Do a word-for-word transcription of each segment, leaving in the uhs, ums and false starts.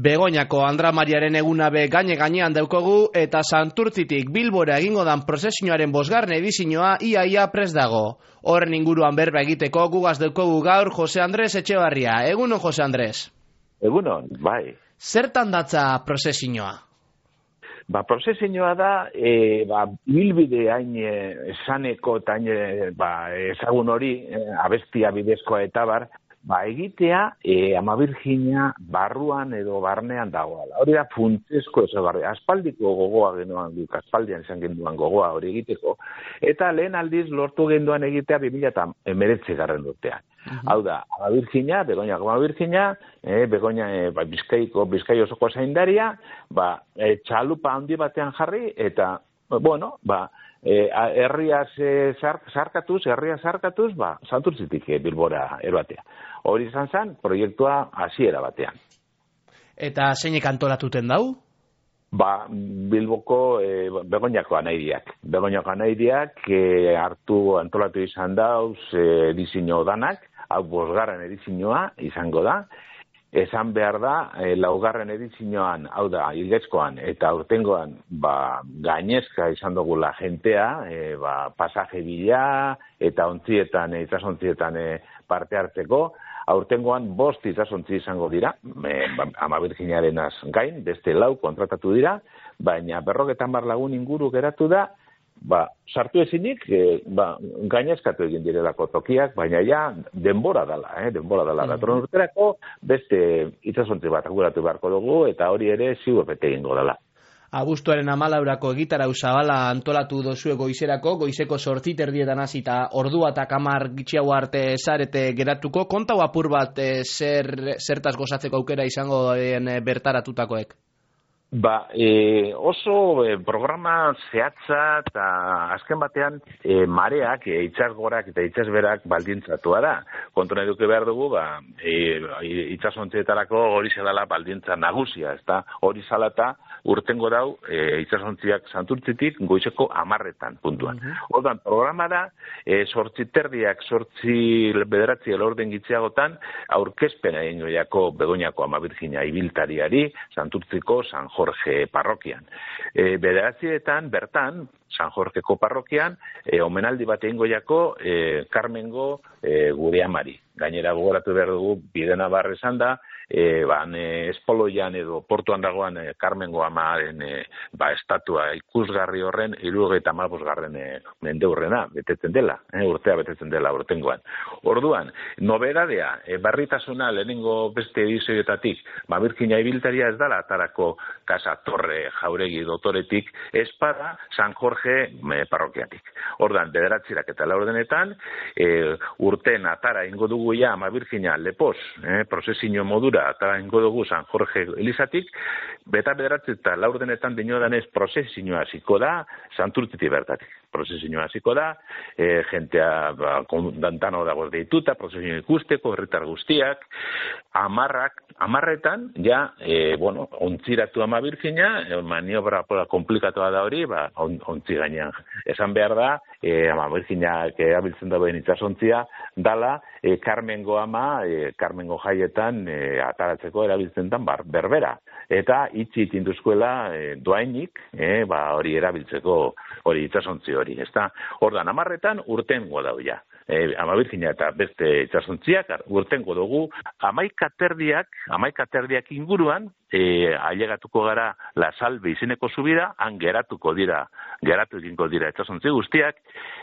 Begoñako Andra Mariaren eguna be gaine gainean daukogu eta Santurtzitik Bilbora egingo dan prozesioaren bosgarren edizioa iaia prest dago. Horren inguruan berba egiteko gugaz daukogu gaur Jose Andres Etxebarria. Egunon, Jose Andres? Egunon, bai. Zertan datza prozesioa? Ba, prozesioa da, e, ba, bilbide hain esaneko eta hain ba, ezagun hori, e, abestia bidezkoa eta bar, ba, egitea e, Ama Birjina barruan edo barnean dagoela. Hori da funtsezko ezagarri. Aspaldiko gogoa genoan duk, aspaldian izan genduan gogoa hori egiteko, eta lehen aldiz lortu genduan egitea bi mila hemeretzi garren urtean. Uh-huh. Hau da, Ama Birjina, Begoñako Ama Birjina, e, Begoña e, ba, Bizkaiko, Bizkai osoko zaindaria, ba, e, txalupa handi batean jarri, eta, bueno, ba, E, herriaz e, zarkatuz, herriaz zarkatuz, ba, Santurtzitik e, Bilbora eroatea. Hori izan zen, proiektua hasiera batean. Eta zeinek antolatuten dau? Ba, Bilboko e, Begoñako anairiak. Begoñako anairiak e, hartu antolatu izan dauz e, edizio danak, hau bosgarren edizioa izango da. Esan behar da, e, laugarren edizioan, hau da, ilgezkoan eta urtengoan, ba, gainezka izan dugula jentea, e, ba, pasaje bila eta ontzietan, e, itxasontzietan e, parte hartzeko. Aurtengoan bost itxasontzi izango dira, e, ba, Ama Birjinarenaz gain, beste lau kontratatu dira, baina berrogetan bar lagun inguru geratu da, ba, sartu ezinik, e, ba, gainezkatu egin direlako tokiak, baina ja denbora dela, eh, denbora dela. Mm-hmm. Datorren urterako beste itxasontzi bat aguratu beharko dugu, eta hori ere ziur bete egingo dela. Abuztuaren amalaurako egitarau zabala antolatu dozue goizerako, goizeko sortzit erdietan hasita ordua eta kamar gitxiago arte zarete geratuko. Kontau apur bat e, zer, zertaz gozatzeko aukera izango den e, bertaratutakoek? Ba, e, oso e, programa zehatza eta azken batean e, mareak, e, itxasgorak eta itxasberak baldintzatua da. Kontu nahi duke behar dugu, ba, e, itxasontzeetarako hori zedala baldintza nagusia, ezta? Hori zalata urtengo dau e, itxasontziak Santurtzitik goizeko amarretan puntuan. Uh-huh. Ordan programa da, e, sortzi terdiak, sortzi bederatzi elorden gitziagotan, aurkezpena egingo jako Begoñako Ama Birjina ibiltariari, Santurtziko San Jorge parrokian. E, bederatzietan, bertan, San Jorgeko parrokian, e, omenaldi bat egingo jako e, Carmengo e, gure amari. Gainera gogoratu behar dugu, bidena barre esan da, e, ban, e, espoloian edo portuan dagoan e, Carmengo amaren e, ba, estatua ikusgarri horren, hirurogeita hamabosgarren e, mendeurrena, betetzen dela, e, urtea betetzen dela urtengoan. Orduan, nobedadea, e, barritasuna lehenengo beste edizioetatik, Ama Birjina ibiltaria ez dala atarako Casa Torre Jauregi dotoretik, espada San Jorge e, parrokiatik. Ordan, bederatzirak eta laurdenetan, e, urten atara ingo dugu ja Ama Birjina lepoz, eh, prozesio modura atara ingo dugu San Jorge elizatik, beta bederatzi eta laurdenetan dinodanez prozesioa hasiko da Santurtzitik bertatik. Prozesioa hasiko da, e, jentea ba, dantano dago deituta, prozesioa ikusteko, herritar guztiak, amarrak, amarretan, ja, e, bueno, ontziratu Ama Birjina, e, maniobra komplikatua da hori, ba, on, ontzi gainean. Esan behar da, e, Ama Birjinak erabiltzen dagoen itsasontzia, dala, e, Carmengo ama, e, Carmengo jaietan e, ataratzeko erabiltzen dan bar, berbera. Eta itxi itinduzkoela e, doainik, e, ba, hori erabiltzeko hori itsasontzi hori, ezta? Ordan amarretan urtengo dau ja. E, Ama Birjina eta beste itsasontziak urtengo dugu hamaika terdiak, hamaika terdiak inguruan e, ailegatuko gara La Salve izeneko subida, han geratuko dira, geratu egingo dira itsasontzi guztiak,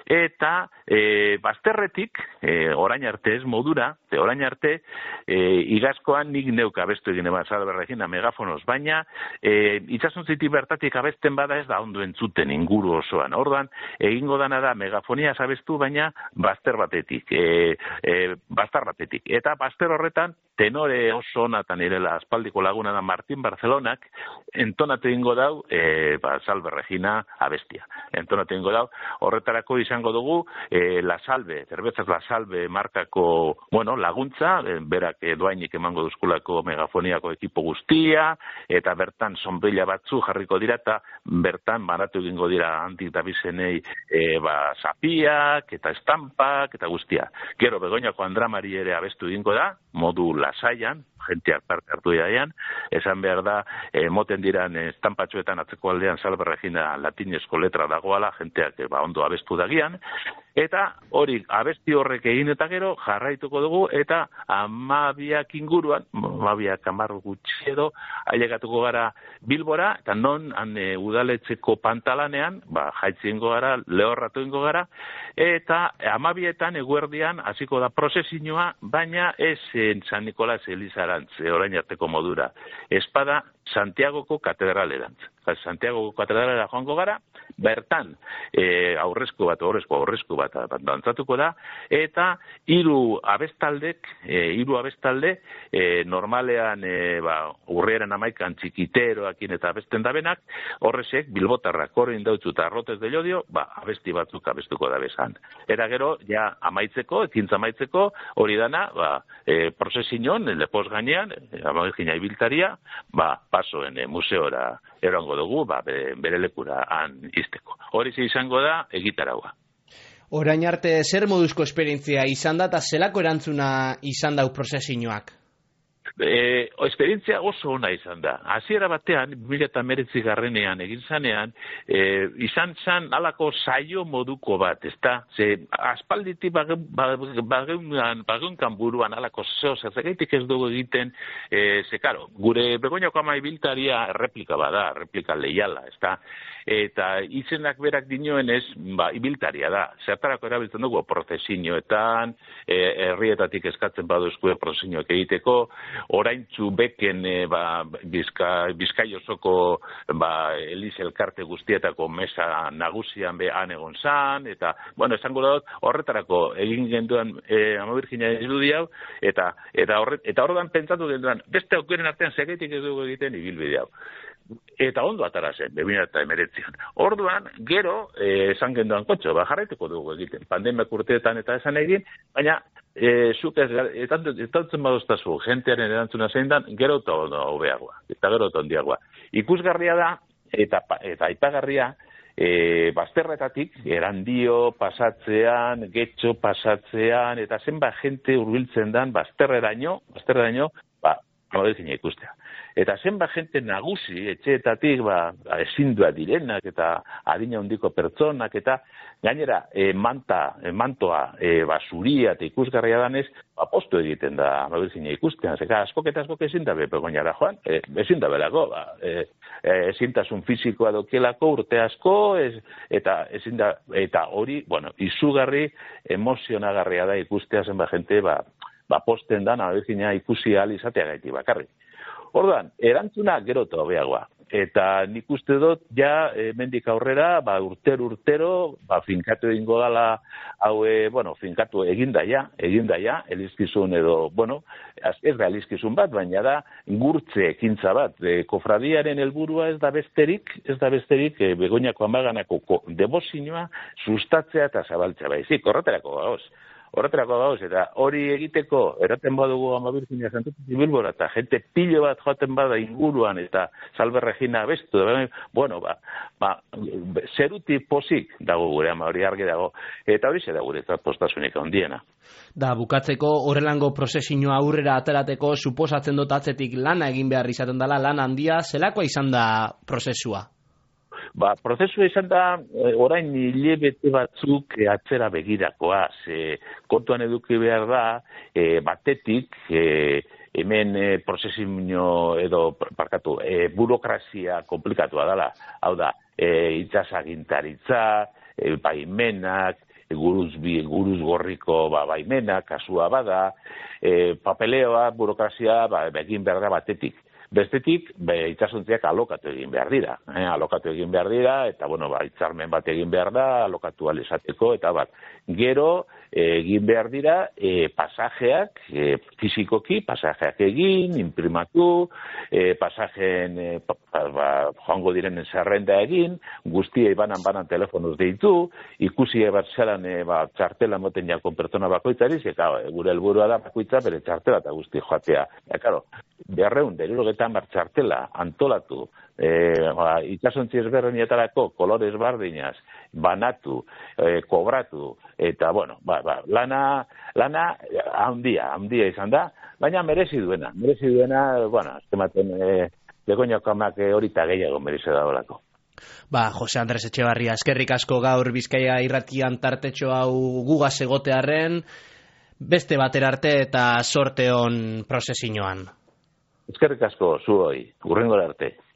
eta e, bazterretik, e, orain arte ez modura, e, orain arte, e, igazkoan nik neuk abestu egin eba Salve Regina megafonoz, baina e, itsasontzitik bertatik abesten bada ez da ondo entzuten inguru osoan. Ordan, egingo dana da megafonia abestu, baina bazter batetik, e, e, bazter batetik. Eta bazter horretan, tenore oso onatan irela aspaldiko laguna da Martín Barcelonak, entonatu egingo dau, e, ba, Salve Regina abestia. Entonatu egingo dau, horretarako izango dugu, e, La Salve, Cervezas La Salve markako, bueno, laguntza, e, berak e, doainik emango duzkulako megafoniako ekipo guztia, eta bertan sonbrilla batzu jarriko dira, eta bertan banatu egingo dira handik dabizenei e, ba, zapiak, eta estampak, eta guztia. Gero, Begoñako Andra Mari ere abestu egingo da, modu lasaian, jenteak parte hartu daian, esan behar da, e, moten diran estampatxoetan atzeko aldean Salve Regina latinezko letra dagoala, jenteak e, ba, ondo abestu dagian, eta hori abesti horrek egin eta gero jarraituko dugu, eta amabiak inguruan, amabiak amar gutxi edo, ailegatuko gara Bilbora, eta non han, e, udaletxeko pantalanean, ba, jaitzingo gara, lehorratu ingo gara, eta amabietan eguerdian hasiko da prozesioa, baina ez en San Nikolas Elizarantz, orain arteko modura. Espada Santiagoko katedralerantz. Santiagoko katedralera joango gara, bertan e, aurrezko bat, aurrezko, aurrezko bat dantzatuko da, eta hiru abestaldek, e, hiru abestalde, e, normalean e, ba, urriaren amaikan txikiteroakin eta abesten dabenak, horrezek bilbotarrak horrein dautzu eta arrotez de jodio, ba, abesti batzuk abestuko da bezan. Eta gero, ja amaitzeko, ekintza amaitzeko, hori dana, ba, e, prozesinon, lepoz gainean, amagina ibiltaria, ba, pasoen e, museora erango dugu, ba, bere, bere lekura han izteko. Hori izango da, egitaraua. Orain arte, zer moduzko esperientzia izan da, eta zelako erantzuna izan dau prozesioak? E, esperientzia oso ona izan da. Hasiera batean, mila eta meretzi garrenean egin zanean, e, izan zan alako saio moduko bat, ezta? Ze, aspalditi bageunkan buruan alako zeo, zergaitik ez dugu egiten, e, ze, karo, gure Begoñako ama ibiltaria replika bada, replika leiala, ezta? Eta izenak berak dinoen ez, ba, ibiltaria da. Zertarako erabiltzen dugu prozesioetan, herrietatik eskatzen baduzkue prozesioak egiteko, oraintzu beken e, ba, bizka, Bizkai osoko ba, Eliz elkarte guztietako mesa nagusian behan egon zan, eta, bueno, esango dut, horretarako egin genduan e, Ama Birjina irudi hau, eta eta horret, eta horretan pentsatu genduan, beste aukeren artean segaitik ez dugu egiten ibilbide hau. Eta ondo atara zen, be mila eta hemeretzian. Orduan, gero, eh, esan genduan kotxo, ba, jarraituko dugu egiten, pandemiak urteetan eta esan egin, baina, e, zuk ez, etantzen badoztazu, jentearen erantzuna zein dan, gero eta hobeagoa, eta gero eta ondiagoa. Ikusgarria da, eta, eta aipagarria, e, bazterretatik, erandio pasatzean, getxo pasatzean, eta zenba jente hurbiltzen dan, bazterreraino, bazterreraino, ba, Ama ikustea. Eta zenba jente nagusi, etxeetatik, ba, ezindua direnak, eta adina handiko pertsonak, eta gainera, e, manta, e, mantoa, e, ba, zuria eta ikusgarria danez, ba, postu egiten da Ama Birjina ikustean. Zeka, askok eta askok ezin da Begoñara joan, e, ezin da belako, ba, e, ezintasun fisikoa dokielako, urte asko, ez, eta ezin da, eta hori, bueno, izugarri, emozionagarria da ikustea zenba jente, ba, ba, posten da Ama Birjina ikusi ahal izatea gaiti bakarrik. Orduan, erantzuna gero eta hobeagoa. Eta nik uste dut, ja, e, mendik aurrera, ba, urtero, urtero, ba, finkatu egingo dala, hau, e, bueno, finkatu eginda ja, eginda ja, elizkizun edo, bueno, ez da elizkizun bat, baina da, gurtze ekintza bat. E, kofradiaren helburua ez da besterik, ez da besterik, e, Begoñako Amaganako debozioa sustatzea eta zabaltzea baizik, horretarako gauz. Horretarako gauz, eta hori egiteko, eraten badugu Ama Birjina Santutik Bilbora, eta jente pilo bat joaten bada inguruan, eta Salve Regina bestu, bueno, ba, ba, zeruti pozik dago gure, ama hori argi dago, eta hori ze da gure eta postasunik handiena. Da, bukatzeko horrelango prozesioa aurrera atarateko, suposatzen dut atzetik lana egin behar izaten dela, lan handia, zelakoa izan da prozesua? Ba, prozesua izan da, orain hilabete batzuk e, atzera begirakoa, ze kontuan eduki behar da, e, batetik, e, hemen e, prozesio edo, parkatu, e, burokrazia komplikatua dela, hau da, e, itxasagintaritza, e, baimenak, guruz, bi, guruz gorriko ba, baimenak, kasua bada, e, papeleoa, burokrazia, ba, egin behar da batetik. Bestetik, be, itxasuntziak alokatu egin behar dira. Eh? Alokatu egin behar dira, eta, bueno, ba, itzarmen bat egin behar da, alokatu alizateko, eta bat. Gero, egin behar dira, e, pasajeak, e, fizikoki, pasajeak egin, imprimatu, e, pasajeen, e, pa, ba, joango direnen zerrenda egin, guztiei banan-banan telefonuz deitu, ikusi bat zelan, e, ba, txartela moten jako pertsona bakoitzari, eta gure helburua da bakoitza bere txartela eta guzti joatea. Ja, karo, beharreun, deriro izan bar txartela, antolatu, e, ba, itxasontzi ezberdinetarako kolorez bardinaz, banatu, e, kobratu, eta, bueno, ba, ba, lana, lana handia, handia izan da, baina merezi duena, merezi duena, bueno, azkematen, e, Begoñako amak horita gehiago merezi dagoelako. Ba, Jose Andres Etxebarria, eskerrik asko gaur Bizkaia irratian tartetxo hau gugaz egotearren, beste batera arte eta sorte on prozesioan. Eskerrik asko, zuoi, hurrengora arte.